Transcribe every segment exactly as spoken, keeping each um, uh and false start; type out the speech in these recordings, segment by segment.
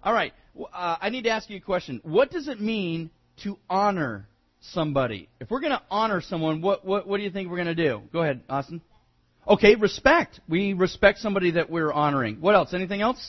All right. Uh, I need to ask you a question. What does it mean to honor somebody? If we're going to honor someone, what, what, what do you think we're going to do? Go ahead, Austin. Okay, respect. We respect somebody that we're honoring. What else? Anything else?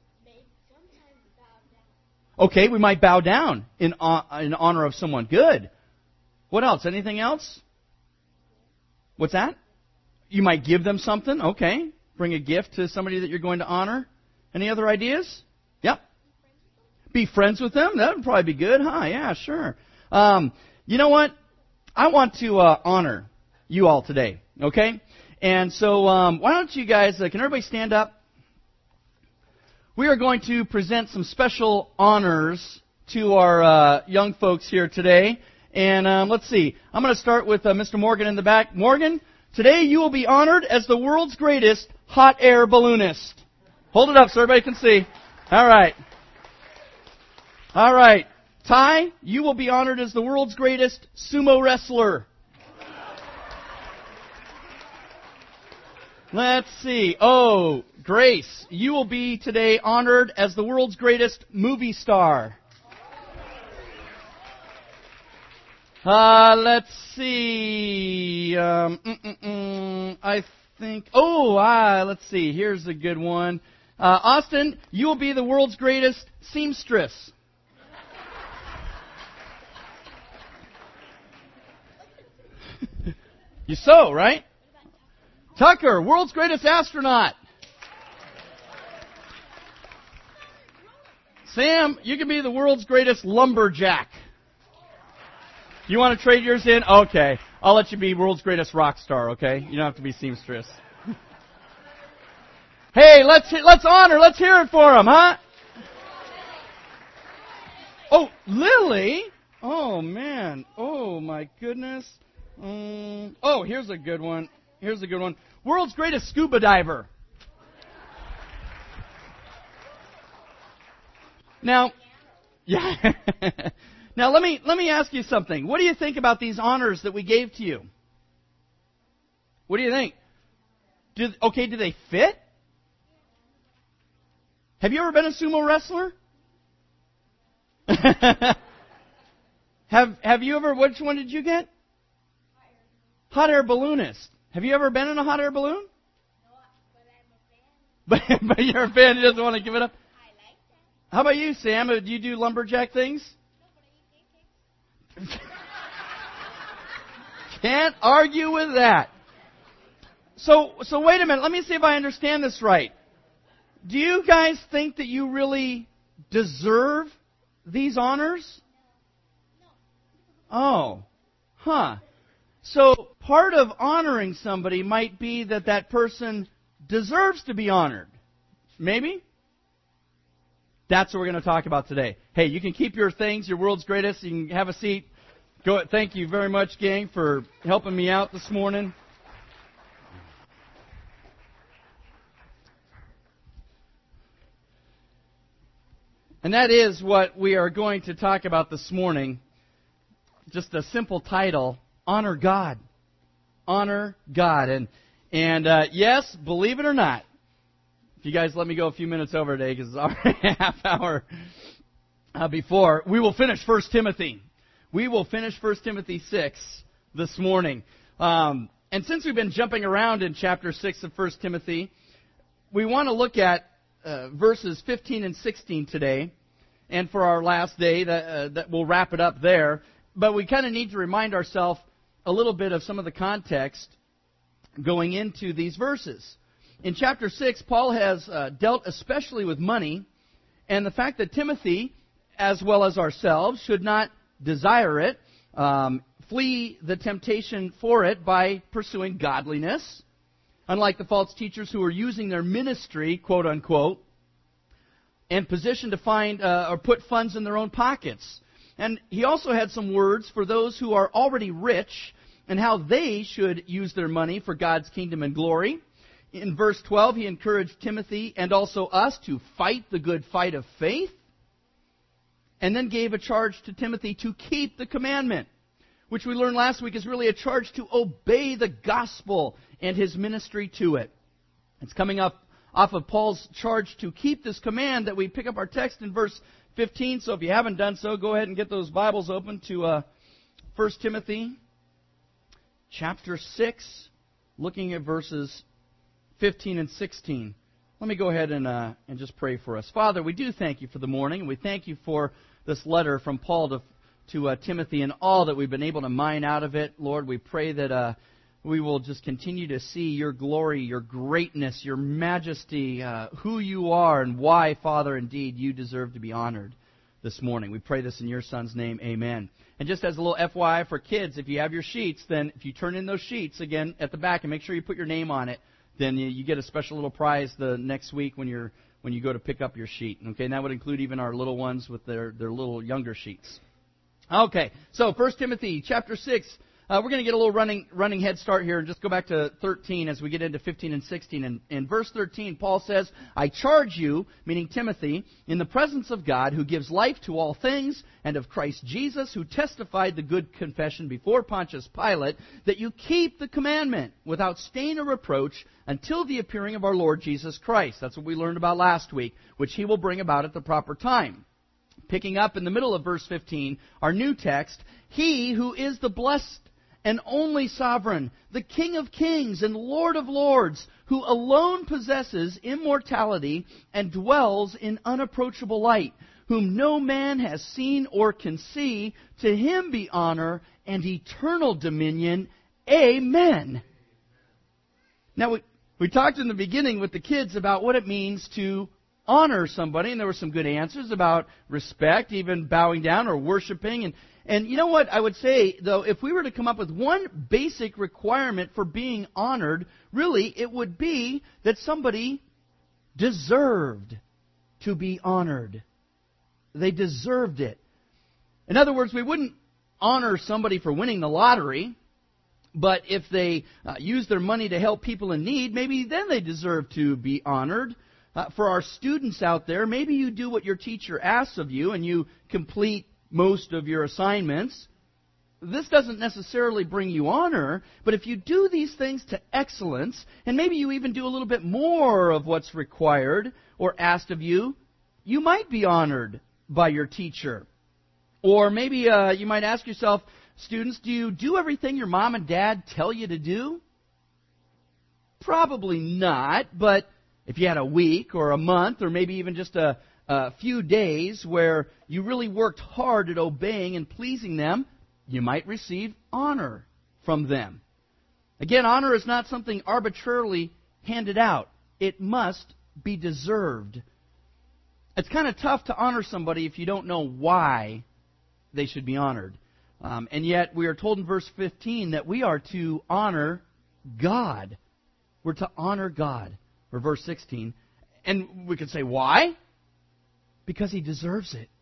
Okay, we might bow down in, uh, in honor of someone. Good. What else? Anything else? What's that? You might give them something. Okay. Bring a gift to somebody that you're going to honor. Any other ideas? Yep. Be friends with them. That would probably be good, huh? Yeah, sure. Um, you know what? I want to uh, honor you all today. Okay? And so um, why don't you guys, uh, can everybody stand up? We are going to present some special honors to our uh, young folks here today. And um, let's see. I'm going to start with uh, Mister Morgan in the back. Morgan, today you will be honored as the world's greatest hot air balloonist. Hold it up so everybody can see. All right. All right. Ty, you will be honored as the world's greatest sumo wrestler. Let's see. Oh, Grace, you will be today honored as the world's greatest movie star. Uh, let's see. Um, mm, mm, mm, I think. Oh, ah, let's see. Here's a good one. Uh, Austin, you will be the world's greatest seamstress. You sew, right? Tucker, world's greatest astronaut. Sam, you can be the world's greatest lumberjack. You want to trade yours in? Okay. I'll let you be world's greatest rock star, okay? You don't have to be seamstress. Hey, let's let's honor, let's hear it for him, huh? Oh, Lily? Oh, man. Oh, my goodness. Um, oh, here's a good one. Here's a good one. World's greatest scuba diver. Now, yeah. Now let me let me ask you something. What do you think about these honors that we gave to you? What do you think? Do, okay, do they fit? Have you ever been a sumo wrestler? have Have you ever? Which one did you get? Hot air balloonist. Have you ever been in a hot air balloon? No, but I'm a fan. But, but you're a fan. He doesn't want to give it up. I like that. How about you, Sam? Do you do lumberjack things? No, but I eat pancakes. Can't argue with that. So, so wait a minute. Let me see if I understand this right. Do you guys think that you really deserve these honors? No. Oh, huh. So part of honoring somebody might be that that person deserves to be honored. Maybe? That's what we're going to talk about today. Hey, you can keep your things, your world's greatest. You can have a seat. Go. Thank you very much, gang, for helping me out this morning. And that is what we are going to talk about this morning. Just a simple title. Honor God. Honor God. And and uh, yes, believe it or not, if you guys let me go a few minutes over today, because it's already a half hour uh, before, we will finish First Timothy. We will finish First Timothy six this morning. Um, and since we've been jumping around in chapter six of First Timothy, we want to look at uh, verses fifteen and sixteen today. And for our last day, that, uh, that we'll wrap it up there. But we kind of need to remind ourselves a little bit of some of the context going into these verses. In chapter six, Paul has uh, dealt especially with money and the fact that Timothy, as well as ourselves, should not desire it, um, flee the temptation for it by pursuing godliness, unlike the false teachers who are using their ministry, quote unquote, and position to find uh, or put funds in their own pockets. And he also had some words for those who are already rich and how they should use their money for God's kingdom and glory. In verse twelve, he encouraged Timothy and also us to fight the good fight of faith, and then gave a charge to Timothy to keep the commandment, which we learned last week is really a charge to obey the gospel and his ministry to it. It's coming up off of Paul's charge to keep this command that we pick up our text in verse fifteen. So if you haven't done so, go ahead and get those Bibles open to uh, First Timothy chapter six, looking at verses fifteen and sixteen. Let me go ahead and, uh, and just pray for us. Father, we do thank you for the morning, and we thank you for this letter from Paul to, to uh, Timothy and all that we've been able to mine out of it. Lord, we pray that uh, we will just continue to see your glory, your greatness, your majesty, uh, who you are, and why, Father, indeed, you deserve to be honored this morning. We pray this in your Son's name, amen. And just as a little F Y I for kids, if you have your sheets, then if you turn in those sheets, again, at the back, and make sure you put your name on it, then you, you get a special little prize the next week when you're when you go to pick up your sheet. Okay, and that would include even our little ones with their, their little younger sheets. Okay, so First Timothy chapter six. Uh, we're going to get a little running running head start here and just go back to thirteen as we get into fifteen and sixteen. And in verse thirteen, Paul says, I charge you, meaning Timothy, in the presence of God who gives life to all things, and of Christ Jesus who testified the good confession before Pontius Pilate, that you keep the commandment without stain or reproach until the appearing of our Lord Jesus Christ. That's what we learned about last week, which he will bring about at the proper time. Picking up in the middle of verse fifteen, our new text, he who is the blessed and only sovereign, the King of kings and Lord of lords, who alone possesses immortality and dwells in unapproachable light, whom no man has seen or can see, to him be honor and eternal dominion. Amen. Now, we, we talked in the beginning with the kids about what it means to honor somebody, and there were some good answers about respect, even bowing down or worshiping. And, and you know what I would say, though, if we were to come up with one basic requirement for being honored, really it would be that somebody deserved to be honored. They deserved it. In other words, we wouldn't honor somebody for winning the lottery, but if they uh, use their money to help people in need, maybe then they deserve to be honored. Uh, for our students out there, maybe you do what your teacher asks of you and you complete most of your assignments. This doesn't necessarily bring you honor, but if you do these things to excellence, and maybe you even do a little bit more of what's required or asked of you, you might be honored by your teacher. Or maybe uh, you might ask yourself, students, do you do everything your mom and dad tell you to do? Probably not, but if you had a week or a month or maybe even just a, a few days where you really worked hard at obeying and pleasing them, you might receive honor from them. Again, honor is not something arbitrarily handed out. It must be deserved. It's kind of tough to honor somebody if you don't know why they should be honored. Um, and yet we are told in verse fifteen that we are to honor God. We're to honor God. Or verse sixteen. And we could say, why? Because He deserves it.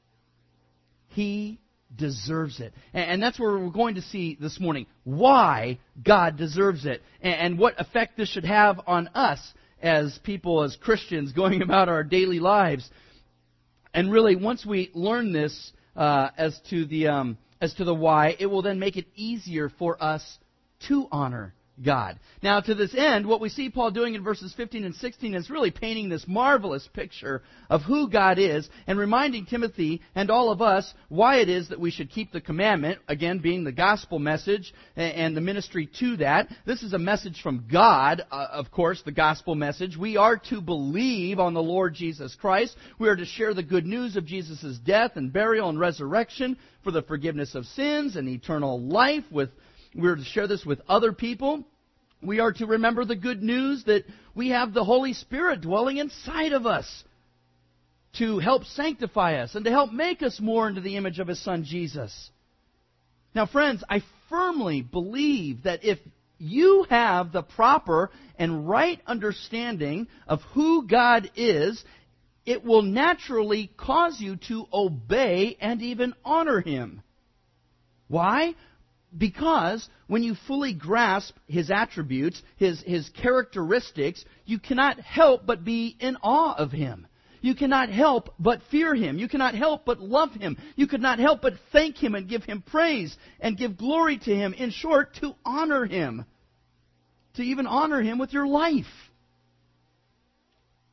He deserves it. And that's where we're going to see this morning why God deserves it. And what effect this should have on us as people, as Christians, going about our daily lives. And really, once we learn this uh, as to the um, as to the why, it will then make it easier for us to honor God. Now, to this end, what we see Paul doing in verses fifteen and sixteen is really painting this marvelous picture of who God is and reminding Timothy and all of us why it is that we should keep the commandment, again, being the gospel message and the ministry to that. This is a message from God, uh, of course, the gospel message. We are to believe on the Lord Jesus Christ. We are to share the good news of Jesus' death and burial and resurrection for the forgiveness of sins and eternal life with We're to share this with other people. We are to remember the good news that we have the Holy Spirit dwelling inside of us to help sanctify us and to help make us more into the image of His Son, Jesus. Now, friends, I firmly believe that if you have the proper and right understanding of who God is, it will naturally cause you to obey and even honor Him. Why? Because when you fully grasp His attributes, His, His characteristics, you cannot help but be in awe of Him. You cannot help but fear Him. You cannot help but love Him. You cannot help but thank Him and give Him praise and give glory to Him. In short, to honor Him. To even honor Him with your life.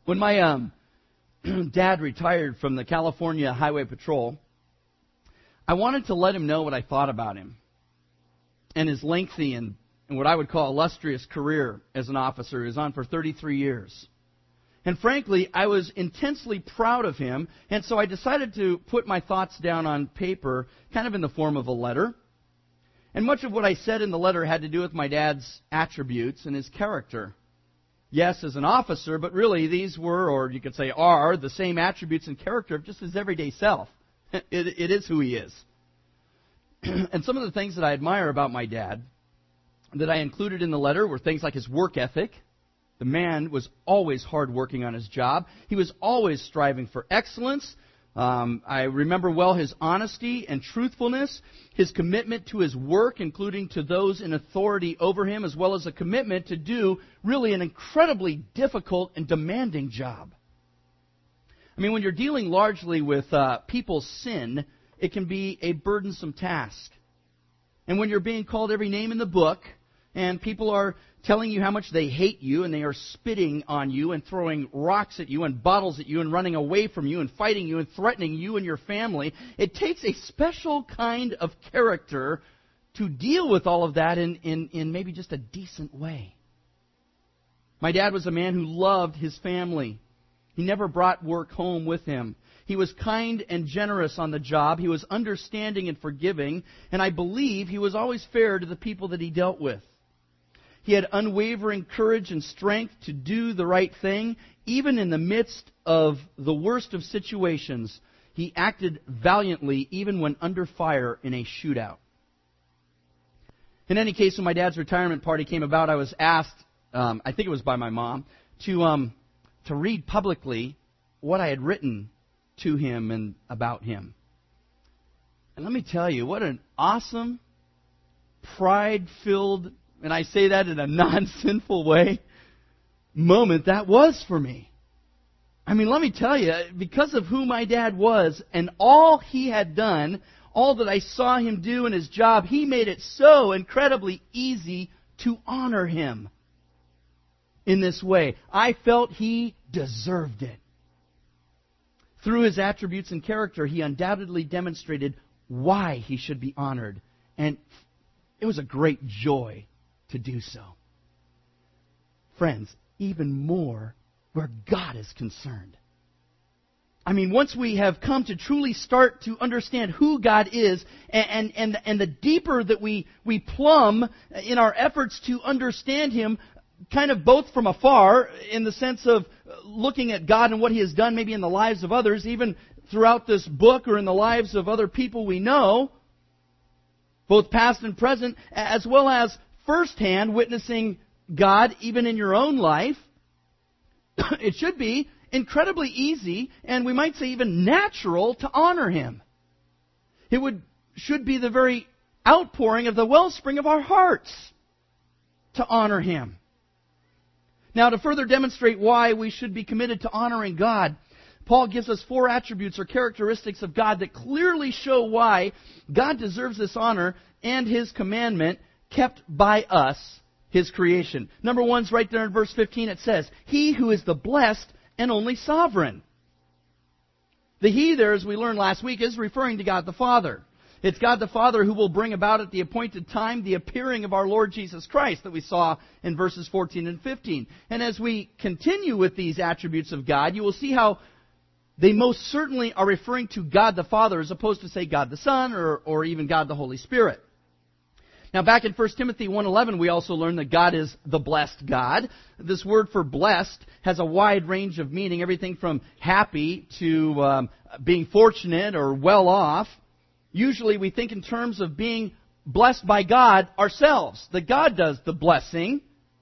When my um, dad retired from the California Highway Patrol, I wanted to let him know what I thought about him and his lengthy and, and what I would call illustrious career as an officer. He was on for thirty-three years. And frankly, I was intensely proud of him, and so I decided to put my thoughts down on paper, kind of in the form of a letter. And much of what I said in the letter had to do with my dad's attributes and his character. Yes, as an officer, but really these were, or you could say are, the same attributes and character of just his everyday self. It, it is who he is. And some of the things that I admire about my dad that I included in the letter were things like his work ethic. The man was always hardworking on his job. He was always striving for excellence. Um, I remember well his honesty and truthfulness, his commitment to his work, including to those in authority over him, as well as a commitment to do really an incredibly difficult and demanding job. I mean, when you're dealing largely with uh, people's sin, it can be a burdensome task. And when you're being called every name in the book, and people are telling you how much they hate you, and they are spitting on you and throwing rocks at you and bottles at you and running away from you and fighting you and threatening you and your family, it takes a special kind of character to deal with all of that in, in, in maybe just a decent way. My dad was a man who loved his family. He never brought work home with him. He was kind and generous on the job. He was understanding and forgiving. And I believe he was always fair to the people that he dealt with. He had unwavering courage and strength to do the right thing. Even in the midst of the worst of situations, he acted valiantly even when under fire in a shootout. In any case, when my dad's retirement party came about, I was asked, um, I think it was by my mom, to um, to read publicly what I had written to him and about him. And let me tell you, what an awesome, pride-filled, and I say that in a non-sinful way, moment that was for me. I mean, let me tell you, because of who my dad was and all he had done, all that I saw him do in his job, he made it so incredibly easy to honor him in this way. I felt he deserved it. Through his attributes and character, he undoubtedly demonstrated why he should be honored. And it was a great joy to do so. Friends, even more where God is concerned. I mean, once we have come to truly start to understand who God is, and, and, and the deeper that we, we plumb in our efforts to understand Him, kind of both from afar, in the sense of looking at God and what He has done maybe in the lives of others, even throughout this book or in the lives of other people we know, both past and present, as well as firsthand witnessing God even in your own life, it should be incredibly easy, and we might say even natural, to honor Him. It would should be the very outpouring of the wellspring of our hearts to honor Him. Now, to further demonstrate why we should be committed to honoring God, Paul gives us four attributes or characteristics of God that clearly show why God deserves this honor and His commandment kept by us, His creation. Number one's right there in verse fifteen. It says, He who is the blessed and only sovereign. The He there, as we learned last week, is referring to God the Father. It's God the Father who will bring about at the appointed time the appearing of our Lord Jesus Christ that we saw in verses fourteen and fifteen. And as we continue with these attributes of God, you will see how they most certainly are referring to God the Father as opposed to, say, God the Son or, or even God the Holy Spirit. Now, back in First Timothy one eleven, we also learned that God is the blessed God. This word for blessed has a wide range of meaning, everything from happy to um, being fortunate or well off. Usually we think in terms of being blessed by God ourselves, that God does the blessing,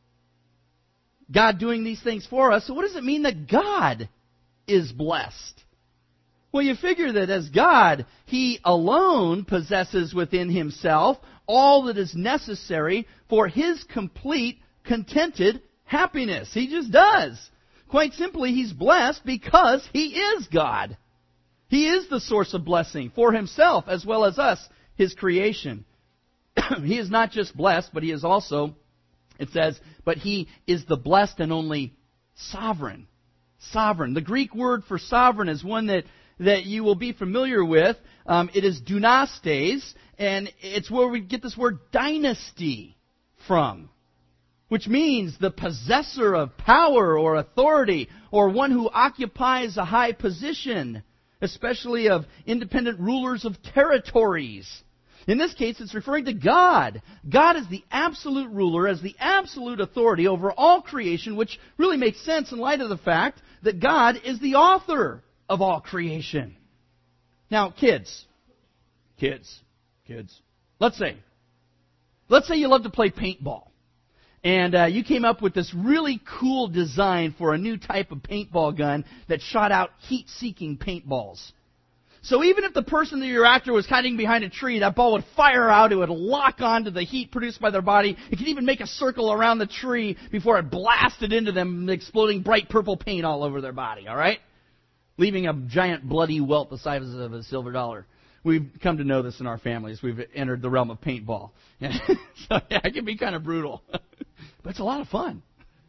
God doing these things for us. So what does it mean that God is blessed? Well, you figure that as God, He alone possesses within Himself all that is necessary for His complete, contented happiness. He just does. Quite simply, He's blessed because He is God. He is the source of blessing for Himself as well as us, His creation. He is not just blessed, but He is also, it says, but He is the blessed and only sovereign. sovereign. The Greek word for sovereign is one that, that you will be familiar with. Um, it is dynastes, and it's where we get this word dynasty from, which means the possessor of power or authority, or one who occupies a high position, especially of independent rulers of territories. In this case, it's referring to God. God is the absolute ruler, as the absolute authority over all creation, which really makes sense in light of the fact that God is the author of all creation. Now, kids, kids, kids, let's say, let's say you love to play paintball. And uh, you came up with this really cool design for a new type of paintball gun that shot out heat-seeking paintballs. So even if the person that you're after was hiding behind a tree, that ball would fire out, it would lock onto the heat produced by their body. It could even make a circle around the tree before it blasted into them, exploding bright purple paint all over their body, all right? Leaving a giant bloody welt the size of a silver dollar. We've come to know this in our families. We've entered the realm of paintball. So yeah, it can be kind of brutal. But it's a lot of fun.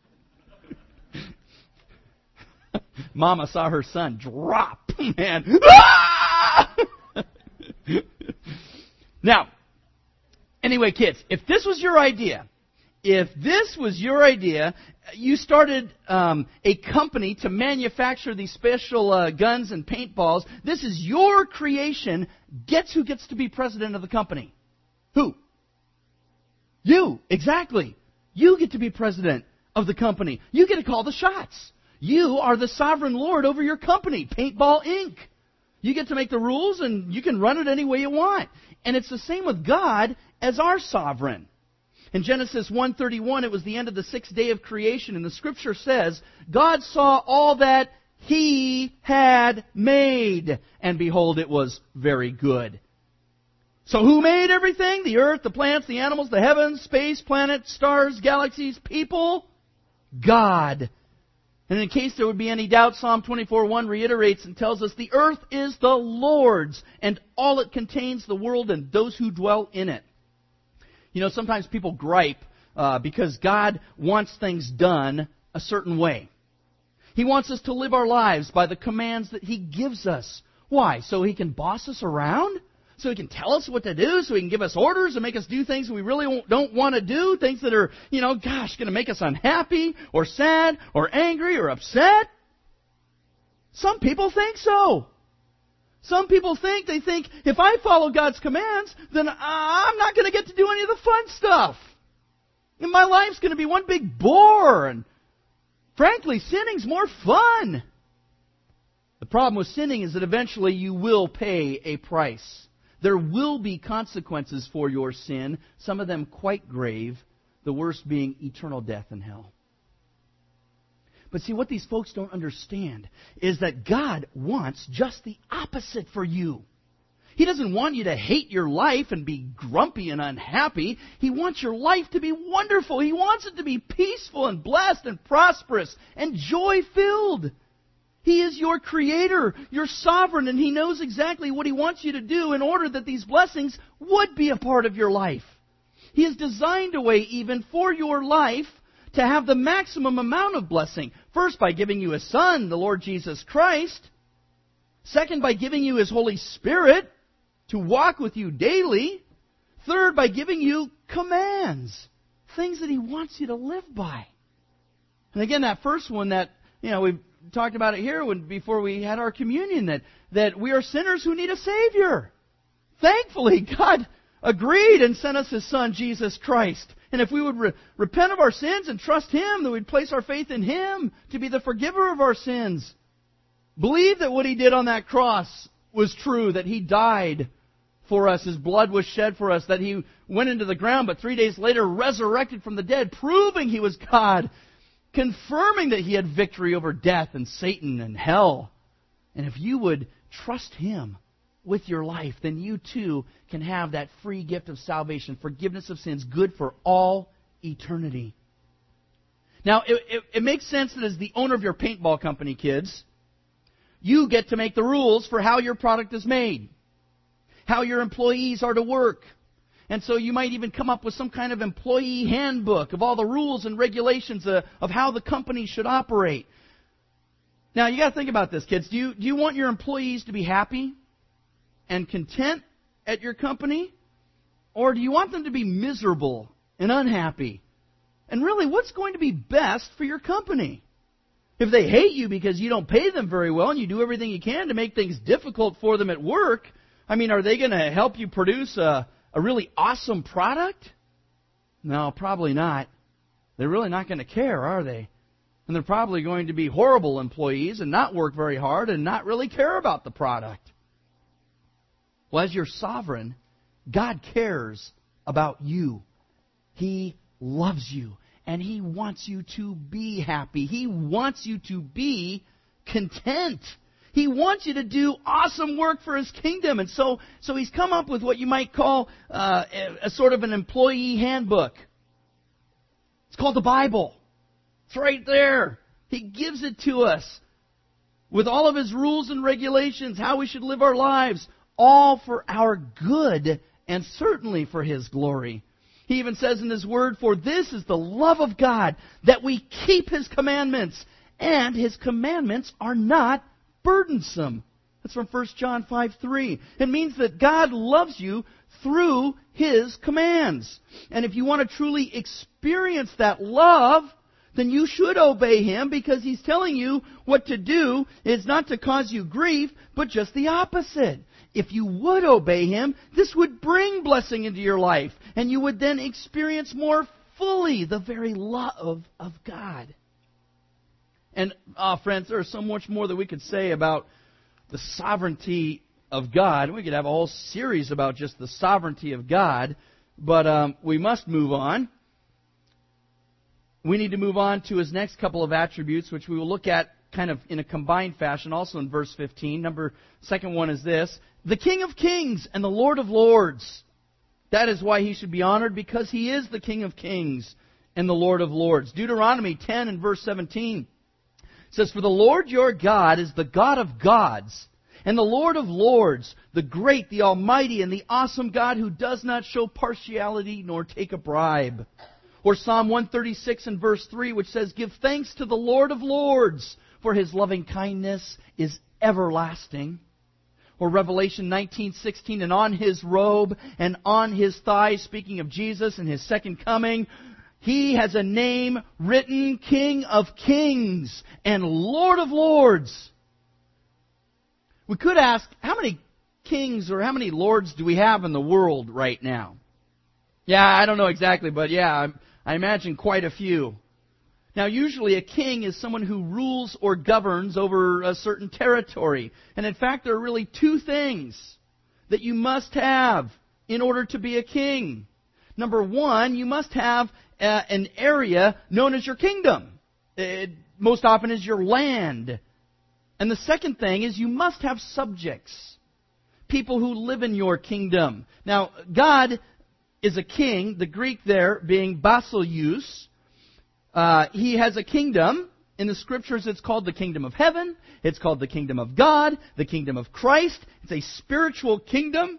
Mama saw her son drop, man. Now, anyway, kids, if this was your idea, if this was your idea, you started um, a company to manufacture these special uh, guns and paintballs. This is your creation. Guess who gets to be president of the company? Who? You, exactly. You get to be president of the company. You get to call the shots. You are the sovereign lord over your company, Paintball Incorporated. You get to make the rules, and you can run it any way you want. And it's the same with God as our sovereign. In Genesis one thirty-one, it was the end of the sixth day of creation, and the Scripture says, God saw all that He had made, and behold, it was very good. So who made everything? The earth, the plants, the animals, the heavens, space, planets, stars, galaxies, people? God. And in case there would be any doubt, Psalm twenty-four one reiterates and tells us, the earth is the Lord's, and all it contains, the world and those who dwell in it. You know, sometimes people gripe uh, because God wants things done a certain way. He wants us to live our lives by the commands that He gives us. Why? So He can boss us around? So He can tell us what to do? So He can give us orders and make us do things we really don't want to do? Things that are, you know, gosh, going to make us unhappy or sad or angry or upset? Some people think so. Some people think, they think, if I follow God's commands, then I'm not going to get to do any of the fun stuff. And my life's going to be one big bore. And frankly, sinning's more fun. The problem with sinning is that eventually you will pay a price. There will be consequences for your sin, some of them quite grave, the worst being eternal death in hell. But see, what these folks don't understand is that God wants just the opposite for you. He doesn't want you to hate your life and be grumpy and unhappy. He wants your life to be wonderful. He wants it to be peaceful and blessed and prosperous and joy-filled. He is your Creator, your sovereign, and He knows exactly what He wants you to do in order that these blessings would be a part of your life. He has designed a way even for your life to have the maximum amount of blessing. First, by giving you His Son, the Lord Jesus Christ. Second, by giving you His Holy Spirit to walk with you daily. Third, by giving you commands, things that He wants you to live by. And again, that first one that, you know, we've talked about it here when, before we had our communion, that, that we are sinners who need a Savior. Thankfully, God agreed and sent us His Son, Jesus Christ. And if we would re- repent of our sins and trust Him, then we'd place our faith in Him to be the forgiver of our sins. Believe that what He did on that cross was true, that He died for us, His blood was shed for us, that He went into the ground, but three days later resurrected from the dead, proving He was God, confirming that He had victory over death and Satan and hell. And if you would trust Him with your life, then you too can have that free gift of salvation, forgiveness of sins, good for all eternity. Now, it, it, it makes sense that as the owner of your paintball company, kids, you get to make the rules for how your product is made, how your employees are to work. And so you might even come up with some kind of employee handbook of all the rules and regulations uh, of how the company should operate. Now, you got to think about this, kids. Do you, do you want your employees to be happy and content at your company? Or do you want them to be miserable and unhappy? And really, what's going to be best for your company? If they hate you because you don't pay them very well and you do everything you can to make things difficult for them at work, I mean, are they going to help you produce a, a really awesome product? No, probably not. They're really not going to care, are they? And they're probably going to be horrible employees and not work very hard and not really care about the product. Well, as your sovereign, God cares about you. He loves you. And He wants you to be happy. He wants you to be content. He wants you to do awesome work for His kingdom. And so, so He's come up with what you might call uh, a, a sort of an employee handbook. It's called the Bible. It's right there. He gives it to us with all of His rules and regulations, how we should live our lives, all for our good and certainly for His glory. He even says in His Word, "For this is the love of God, that we keep His commandments, and His commandments are not burdensome." That's from First John five three. It means that God loves you through His commands. And if you want to truly experience that love, then you should obey Him, because He's telling you what to do is not to cause you grief, but just the opposite. If you would obey Him, this would bring blessing into your life, and you would then experience more fully the very love of God. And, uh, friends, there is so much more that we could say about the sovereignty of God. We could have a whole series about just the sovereignty of God, but um, we must move on. We need to move on to His next couple of attributes, which we will look at kind of in a combined fashion, also in verse fifteen. Number second one is this: the King of Kings and the Lord of Lords. That is why He should be honored, because He is the King of Kings and the Lord of Lords. Deuteronomy ten and verse seventeen says, "For the Lord your God is the God of gods and the Lord of lords, the great, the almighty, and the awesome God, who does not show partiality nor take a bribe." Or Psalm one thirty-six and verse three, which says, "Give thanks to the Lord of lords, for His loving kindness is everlasting." Or Revelation nineteen sixteen, "And on His robe and on His thighs," speaking of Jesus and His second coming, "He has a name written, King of Kings and Lord of Lords." We could ask, how many kings or how many lords do we have in the world right now? Yeah, I don't know exactly, but yeah, I imagine quite a few. Now, usually a king is someone who rules or governs over a certain territory. And in fact, there are really two things that you must have in order to be a king. Number one, you must have uh, an area known as your kingdom. It most often is your land. And the second thing is you must have subjects, people who live in your kingdom. Now, God is a king, the Greek there being basileus. Uh, he has a kingdom. In the Scriptures, it's called the kingdom of heaven. It's called the kingdom of God, the kingdom of Christ. It's a spiritual kingdom,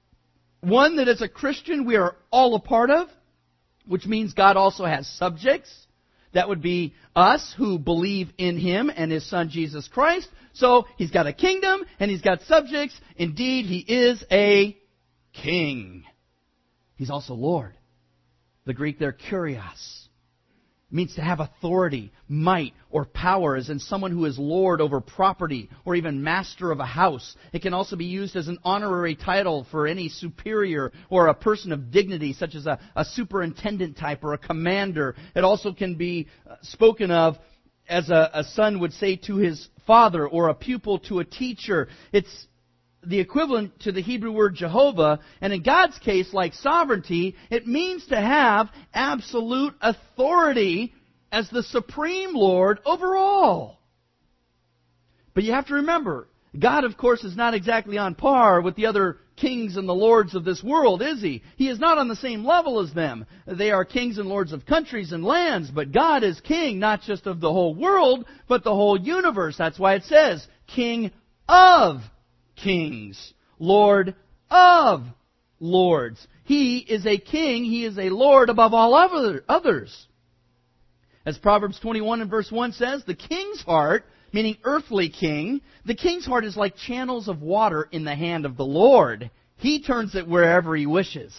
one that as a Christian we are all a part of, which means God also has subjects. That would be us who believe in Him and His Son Jesus Christ. So He's got a kingdom and He's got subjects. Indeed, He is a king. He's also Lord. The Greek there, kurios, means to have authority, might, or power, as in someone who is lord over property or even master of a house. It can also be used as an honorary title for any superior or a person of dignity, such as a, a superintendent type or a commander. It also can be spoken of as a, a son would say to his father, or a pupil to a teacher. It's the equivalent to the Hebrew word Jehovah, and in God's case, like sovereignty, it means to have absolute authority as the supreme Lord over all. But you have to remember, God, of course, is not exactly on par with the other kings and the lords of this world, is He? He is not on the same level as them. They are kings and lords of countries and lands, but God is king not just of the whole world, but the whole universe. That's why it says, King of Kings, Lord of Lords. He is a king, He is a Lord above all other, others. As Proverbs twenty-one and verse one says, "The king's heart meaning earthly king. The king's heart is like channels of water in the hand of the Lord. He turns it wherever He wishes.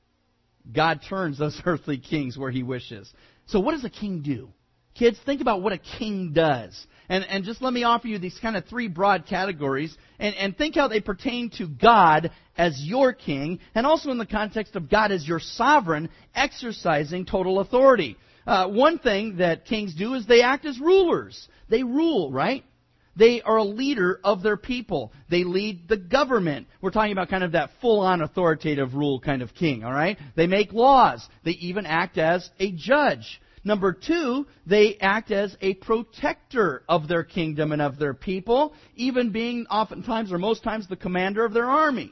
God turns those earthly kings where He wishes. So what does a king do? Kids, think about what a king does. And, and just let me offer you these kind of three broad categories. And, and think how they pertain to God as your king. And also in the context of God as your sovereign, exercising total authority. Uh, one thing that kings do is they act as rulers. They rule, right? They are a leader of their people. They lead the government. We're talking about kind of that full-on authoritative rule kind of king, all right? They make laws. They even act as a judge. Number two, they act as a protector of their kingdom and of their people, even being oftentimes or most times the commander of their army.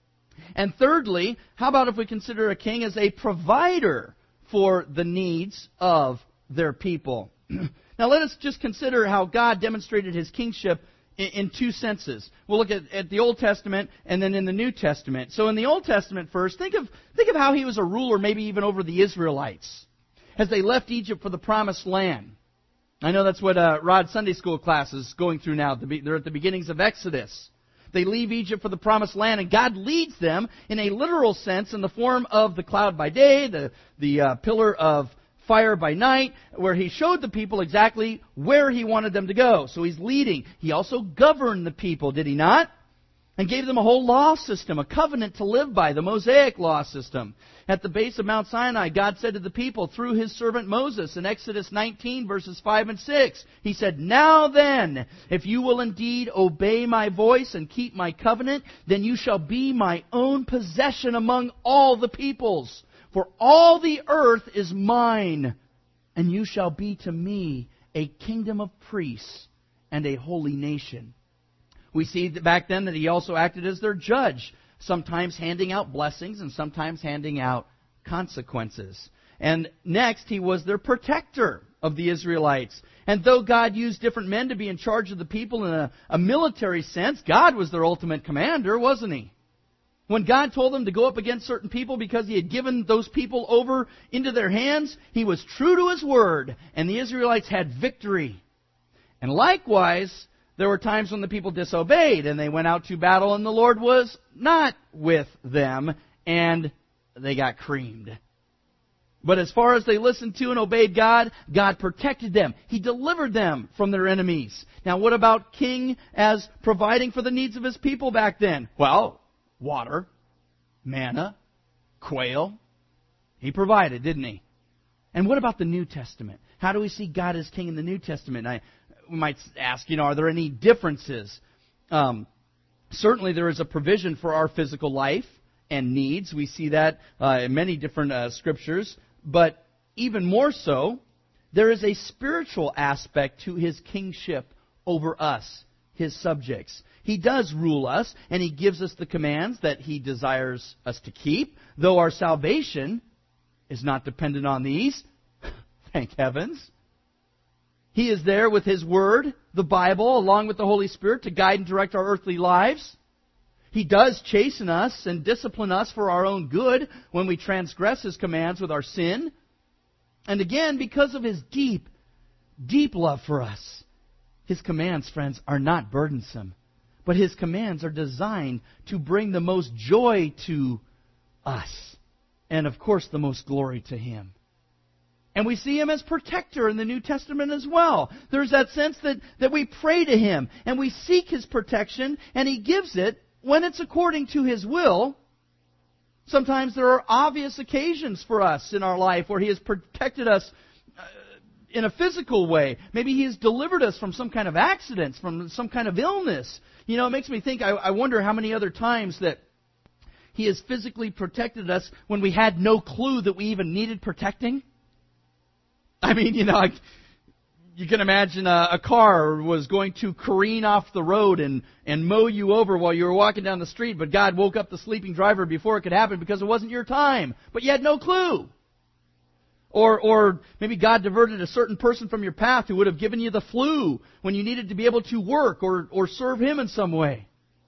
And thirdly, how about if we consider a king as a provider for the needs of their people? Now let us just consider how God demonstrated His kingship in, in two senses. We'll look at, at the Old Testament and then in the New Testament. So in the Old Testament first, think of, think of how He was a ruler maybe even over the Israelites as they left Egypt for the Promised Land. I know that's what uh, Rod's Sunday School class is going through now. They're at the beginnings of Exodus. They leave Egypt for the Promised Land, and God leads them in a literal sense in the form of the cloud by day, the, the uh, pillar of fire by night, where He showed the people exactly where He wanted them to go. So He's leading. He also governed the people, did He not? And gave them a whole law system, a covenant to live by, the Mosaic law system. At the base of Mount Sinai, God said to the people through His servant Moses in Exodus nineteen, verses five and six, He said, "Now then, if you will indeed obey my voice and keep my covenant, then you shall be my own possession among all the peoples. For all the earth is mine, and you shall be to me a kingdom of priests and a holy nation." We see that back then that He also acted as their judge, sometimes handing out blessings and sometimes handing out consequences. And next, He was their protector of the Israelites. And though God used different men to be in charge of the people in a, a military sense, God was their ultimate commander, wasn't He? When God told them to go up against certain people because He had given those people over into their hands, He was true to His word, and the Israelites had victory. And likewise, there were times when the people disobeyed and they went out to battle and the Lord was not with them and they got creamed. But as far as they listened to and obeyed God, God protected them. He delivered them from their enemies. Now what about king as providing for the needs of His people back then? Well, water, manna, quail. He provided, didn't He? And what about the New Testament? How do we see God as king in the New Testament? I, we might ask, you know, are there any differences? Um, certainly there is a provision for our physical life and needs. We see that uh, in many different uh, scriptures. But even more so, there is a spiritual aspect to His kingship over us, His subjects. He does rule us, and He gives us the commands that He desires us to keep, though our salvation is not dependent on these. Thank heavens. He is there with His Word, the Bible, along with the Holy Spirit to guide and direct our earthly lives. He does chasten us and discipline us for our own good when we transgress His commands with our sin. And again, because of His deep, deep love for us, His commands, friends, are not burdensome. But His commands are designed to bring the most joy to us. And of course, the most glory to Him. And we see Him as protector in the New Testament as well. There's that sense that, that we pray to Him and we seek His protection, and He gives it when it's according to His will. Sometimes there are obvious occasions for us in our life where He has protected us uh, in a physical way. Maybe He has delivered us from some kind of accidents, from some kind of illness. You know, it makes me think, I, I wonder how many other times that He has physically protected us when we had no clue that we even needed protecting. I mean, you know, I, you can imagine a, a car was going to careen off the road and, and mow you over while you were walking down the street, but God woke up the sleeping driver before it could happen because it wasn't your time, but you had no clue. Or, or maybe God diverted a certain person from your path who would have given you the flu when you needed to be able to work or, or serve Him in some way.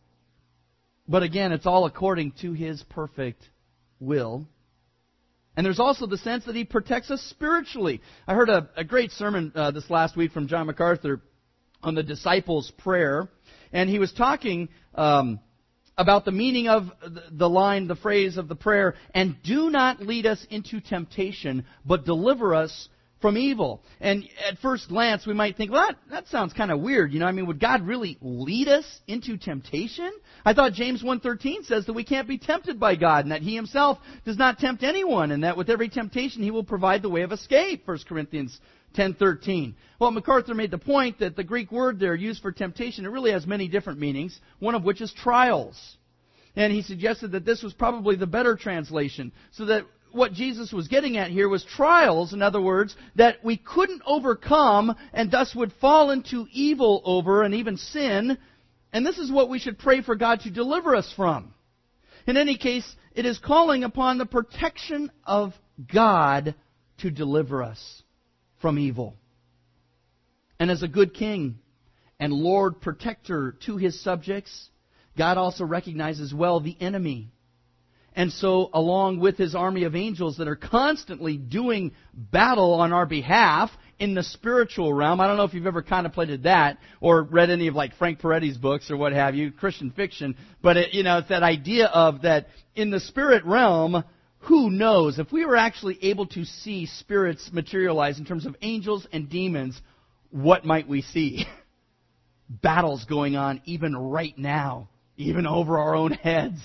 But again, it's all according to His perfect will. And there's also the sense that He protects us spiritually. I heard a, a great sermon uh, this last week from John MacArthur on the disciples' prayer. And he was talking um, about the meaning of the line, the phrase of the prayer, and do not lead us into temptation, but deliver us from evil. And at first glance, we might think, well, that, that sounds kind of weird. You know, I mean, would God really lead us into temptation? I thought James one thirteen says that we can't be tempted by God, and that He Himself does not tempt anyone, and that with every temptation He will provide the way of escape, First Corinthians ten thirteen. Well, MacArthur made the point that the Greek word there used for temptation, it really has many different meanings, one of which is trials. And he suggested that this was probably the better translation, so that what Jesus was getting at here was trials, in other words, that we couldn't overcome and thus would fall into evil over and even sin. And this is what we should pray for God to deliver us from. In any case, it is calling upon the protection of God to deliver us from evil. And as a good king and Lord protector to His subjects, God also recognizes well the enemy. And so, along with His army of angels that are constantly doing battle on our behalf in the spiritual realm, I don't know if you've ever contemplated that or read any of like Frank Peretti's books or what have you, Christian fiction, but it, you know, it's that idea of that in the spirit realm, who knows, if we were actually able to see spirits materialize in terms of angels and demons, what might we see? Battles going on even right now, even over our own heads.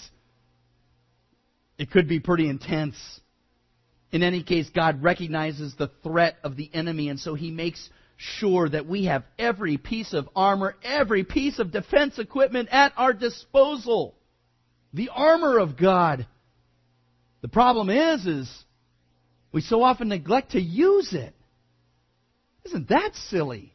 It could be pretty intense. In any case, God recognizes the threat of the enemy, and so He makes sure that we have every piece of armor, every piece of defense equipment at our disposal. The armor of God. The problem is, is we so often neglect to use it. Isn't that silly?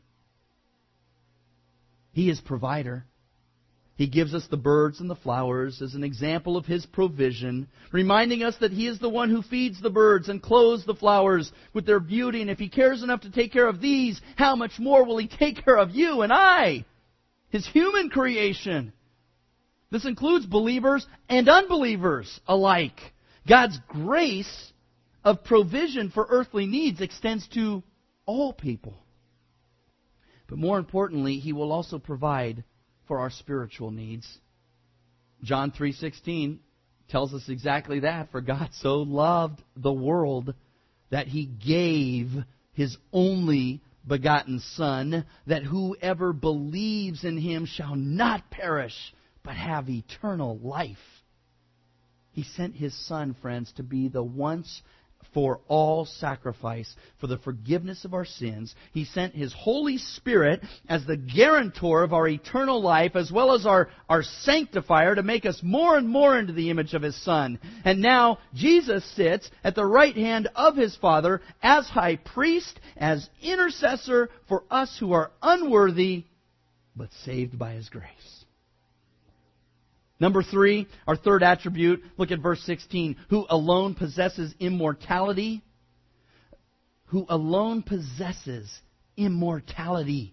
He is provider. He gives us the birds and the flowers as an example of His provision, reminding us that He is the one who feeds the birds and clothes the flowers with their beauty. And if He cares enough to take care of these, how much more will He take care of you and I, His human creation? This includes believers and unbelievers alike. God's grace of provision for earthly needs extends to all people. But more importantly, He will also provide for our spiritual needs. John three sixteen tells us exactly that. For God so loved the world that He gave His only begotten Son, that whoever believes in Him shall not perish, but have eternal life. He sent His Son, friends, to be the once for all sacrifice for the forgiveness of our sins. He sent His Holy Spirit as the guarantor of our eternal life, as well as our, our sanctifier, to make us more and more into the image of His Son. And now Jesus sits at the right hand of His Father as high priest, as intercessor for us who are unworthy, but saved by His grace. Number three, our third attribute, look at verse sixteen. Who alone possesses immortality. Who alone possesses immortality.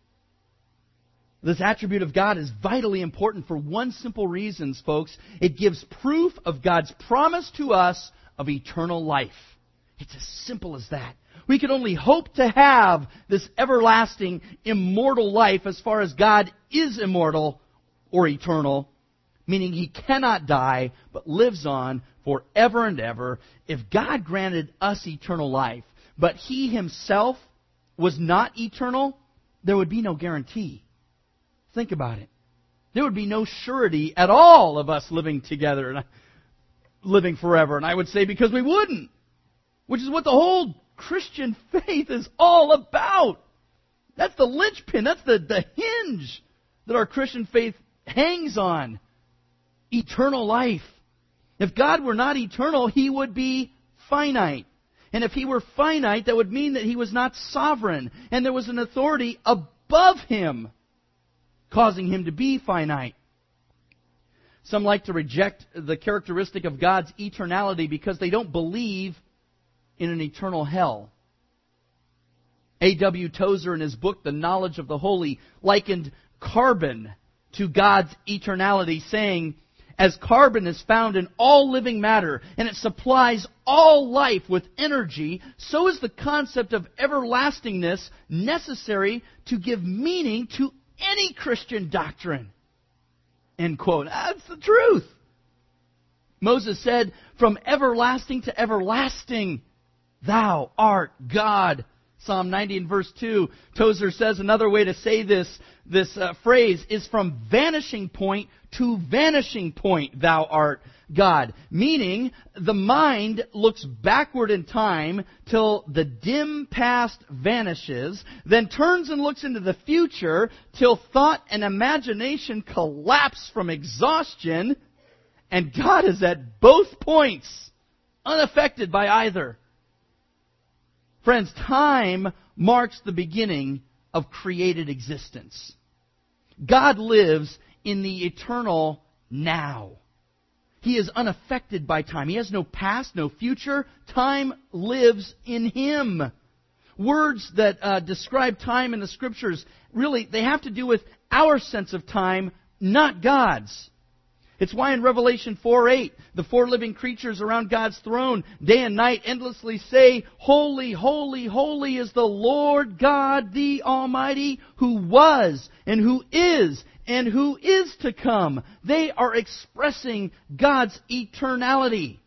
This attribute of God is vitally important for one simple reason, folks. It gives proof of God's promise to us of eternal life. It's as simple as that. We can only hope to have this everlasting, immortal life as far as God is immortal or eternal, meaning He cannot die, but lives on forever and ever. If God granted us eternal life, but He Himself was not eternal, there would be no guarantee. Think about it. There would be no surety at all of us living together and living forever. And I would say because we wouldn't, which is what the whole Christian faith is all about. That's the linchpin. That's the, the hinge that our Christian faith hangs on. Eternal life. If God were not eternal, He would be finite. And if He were finite, that would mean that He was not sovereign. And there was an authority above Him, causing Him to be finite. Some like to reject the characteristic of God's eternality because they don't believe in an eternal hell. A W Tozer, in his book, The Knowledge of the Holy, likened carbon to God's eternality, saying, As carbon is found in all living matter and it supplies all life with energy, so is the concept of everlastingness necessary to give meaning to any Christian doctrine. End quote. That's the truth. Moses said, from everlasting to everlasting, thou art God. Psalm ninety and verse two, Tozer says another way to say this, this uh, phrase is from vanishing point to vanishing point, thou art God. Meaning, the mind looks backward in time till the dim past vanishes, then turns and looks into the future till thought and imagination collapse from exhaustion, and God is at both points, unaffected by either. Friends, time marks the beginning of created existence. God lives in the eternal now. He is unaffected by time. He has no past, no future. Time lives in Him. Words that uh, describe time in the Scriptures, really, they have to do with our sense of time, not God's. It's why in Revelation four eight, the four living creatures around God's throne, day and night, endlessly say, Holy, holy, holy is the Lord God, the Almighty, who was, and who is, and who is to come. They are expressing God's eternality.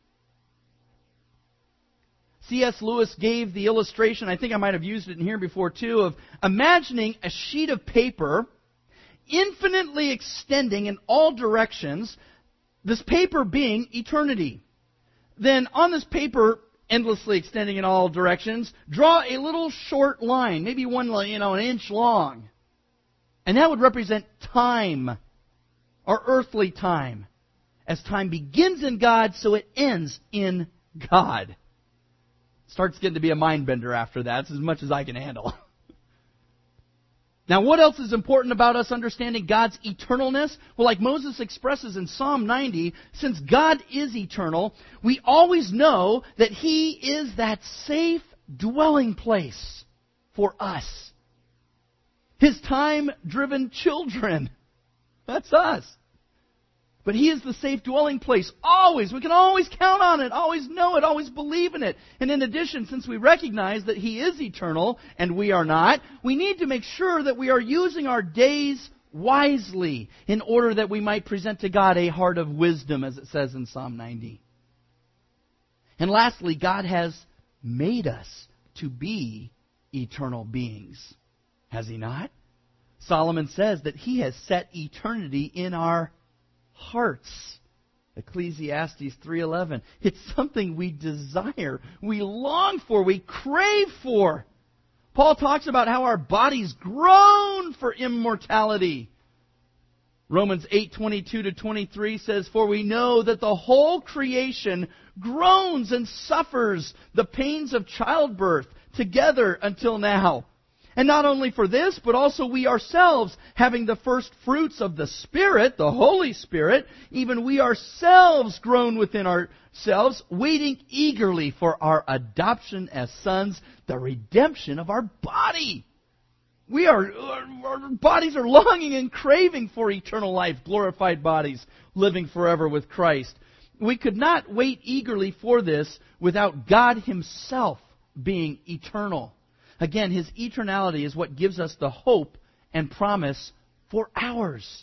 C S Lewis gave the illustration, I think I might have used it in here before too, of imagining a sheet of paper infinitely extending in all directions, this paper being eternity. Then on this paper, endlessly extending in all directions, draw a little short line, maybe one, you know, an inch long. And that would represent time, or earthly time. As time begins in God, so it ends in God. Starts getting to be a mind bender after that. It's as much as I can handle. Now, what else is important about us understanding God's eternalness? Well, like Moses expresses in Psalm ninety, since God is eternal, we always know that He is that safe dwelling place for us. His time-driven children. That's us. But He is the safe dwelling place. Always. We can always count on it. Always know it. Always believe in it. And in addition, since we recognize that He is eternal and we are not, we need to make sure that we are using our days wisely in order that we might present to God a heart of wisdom, as it says in Psalm ninety. And lastly, God has made us to be eternal beings. Has He not? Solomon says that He has set eternity in our hearts. Ecclesiastes three eleven. It's something we desire, we long for, we crave for. Paul talks about how our bodies groan for immortality. Romans eight twenty-two to twenty-three says, For we know that the whole creation groans and suffers the pains of childbirth together until now. And not only for this, but also we ourselves, having the first fruits of the Spirit, the Holy Spirit, even we ourselves groan within ourselves, waiting eagerly for our adoption as sons, the redemption of our body. We are, our bodies are longing and craving for eternal life, glorified bodies, living forever with Christ. We could not wait eagerly for this without God Himself being eternal. Again, His eternality is what gives us the hope and promise for ours.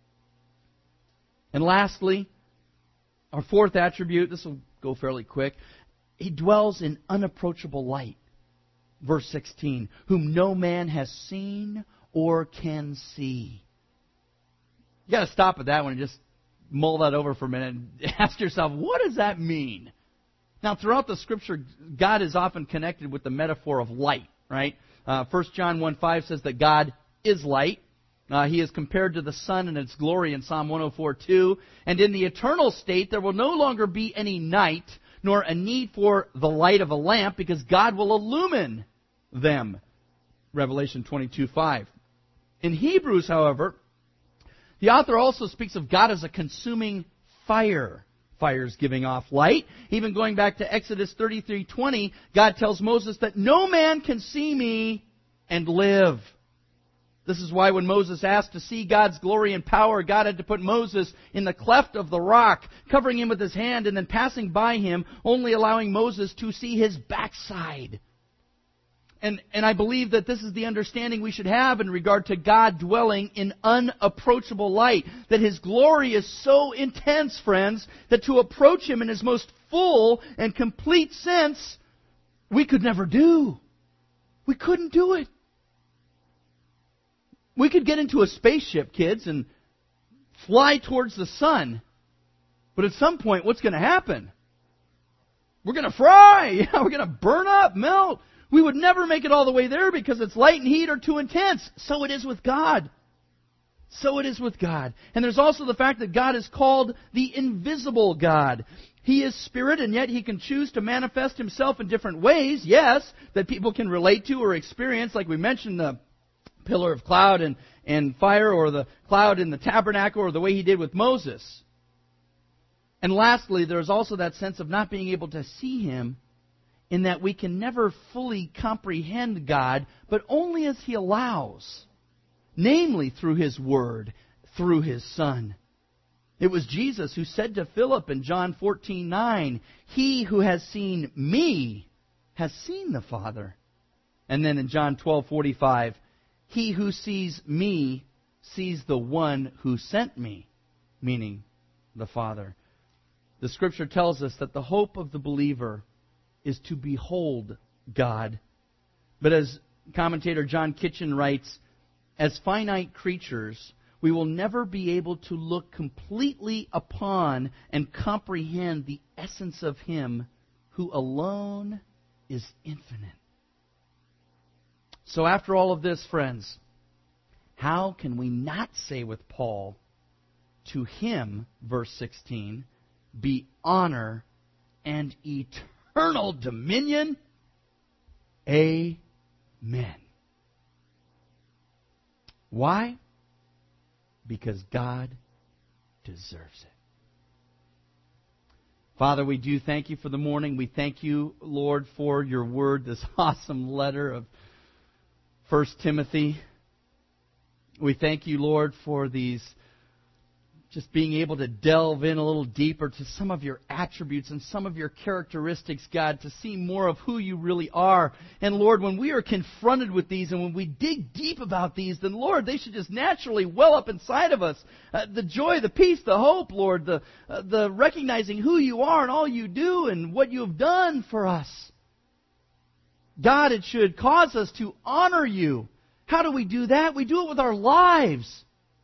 And lastly, our fourth attribute, this will go fairly quick, He dwells in unapproachable light. Verse sixteen, whom no man has seen or can see. You got to stop at that one and just mull that over for a minute and ask yourself, what does that mean? Now, throughout the Scripture, God is often connected with the metaphor of light. Right? Uh, First John one five says that God is light. Uh, he is compared to the sun in its glory in Psalm one oh four two. And in the eternal state, there will no longer be any night, nor a need for the light of a lamp, because God will illumine them. Revelation twenty-two five. In Hebrews, however, the author also speaks of God as a consuming fire. Fire's giving off light. Even going back to Exodus thirty-three twenty, God tells Moses that no man can see me and live. This is why when Moses asked to see God's glory and power, God had to put Moses in the cleft of the rock, covering him with his hand and then passing by him, only allowing Moses to see his backside. And, and I believe that this is the understanding we should have in regard to God dwelling in unapproachable light. That His glory is so intense, friends, that to approach Him in His most full and complete sense, we could never do. We couldn't do it. We could get into a spaceship, kids, and fly towards the sun. But at some point, what's going to happen? We're going to fry. Yeah, we're going to burn up, melt. We would never make it all the way there because its light and heat are too intense. So it is with God. So it is with God. And there's also the fact that God is called the invisible God. He is Spirit, and yet He can choose to manifest Himself in different ways, yes, that people can relate to or experience, like we mentioned the pillar of cloud and, and fire, or the cloud in the tabernacle, or the way He did with Moses. And lastly, there's also that sense of not being able to see Him, in that we can never fully comprehend God, but only as He allows, namely through His Word, through His Son. It was Jesus who said to Philip in John fourteen nine, "He who has seen me has seen the Father." And then in John twelve forty-five, "He who sees me sees the one who sent me," meaning the Father. The Scripture tells us that the hope of the believer is to behold God. But as commentator John Kitchen writes, as finite creatures, we will never be able to look completely upon and comprehend the essence of Him who alone is infinite. So after all of this, friends, how can we not say with Paul, "To Him," verse sixteen, "be honor and eternal dominion. Amen." Why? Because God deserves it. Father, we do thank You for the morning. We thank You, Lord, for Your Word, this awesome letter of First Timothy. We thank You, Lord, for these just being able to delve in a little deeper to some of Your attributes and some of Your characteristics, God, to see more of who You really are. And Lord, when we are confronted with these and when we dig deep about these, then Lord, they should just naturally well up inside of us. Uh, the joy, the peace, the hope, Lord, the, uh, the recognizing who You are and all You do and what You have done for us. God, it should cause us to honor You. How do we do that? We do it with our lives.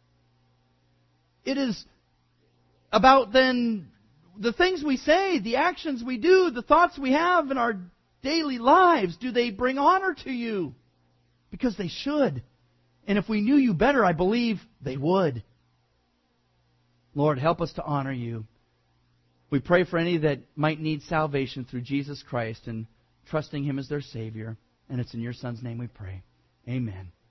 It is about then the things we say, the actions we do, the thoughts we have in our daily lives. Do they bring honor to You? Because they should. And if we knew You better, I believe they would. Lord, help us to honor You. We pray for any that might need salvation through Jesus Christ and trusting Him as their Savior. And it's in Your Son's name we pray. Amen.